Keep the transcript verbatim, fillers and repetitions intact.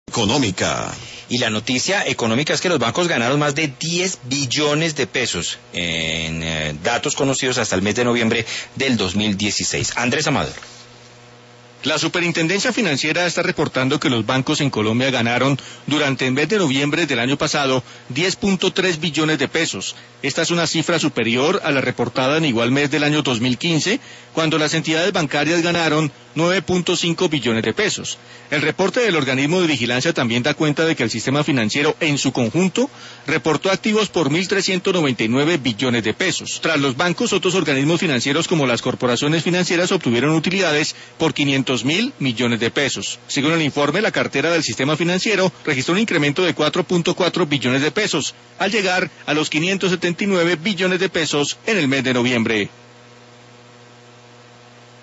Económica. Y la noticia económica es que los bancos ganaron más de diez billones de pesos en eh, datos conocidos hasta el mes de noviembre del dos mil dieciséis. Andrés Amador. La Superintendencia Financiera está reportando que los bancos en Colombia ganaron durante el mes de noviembre del año pasado diez punto tres billones de pesos. Esta es una cifra superior a la reportada en igual mes del año dos mil quince, cuando las entidades bancarias ganaron nueve punto cinco billones de pesos. El reporte del organismo de vigilancia también da cuenta de que el sistema financiero en su conjunto reportó activos por mil trescientos noventa y nueve billones de pesos. Tras los bancos, otros organismos financieros como las corporaciones financieras obtuvieron utilidades por quinientos mil millones de pesos. Según el informe, la cartera del sistema financiero registró un incremento de cuatro punto cuatro billones de pesos, al llegar a los quinientos setenta y nueve billones de pesos en el mes de noviembre.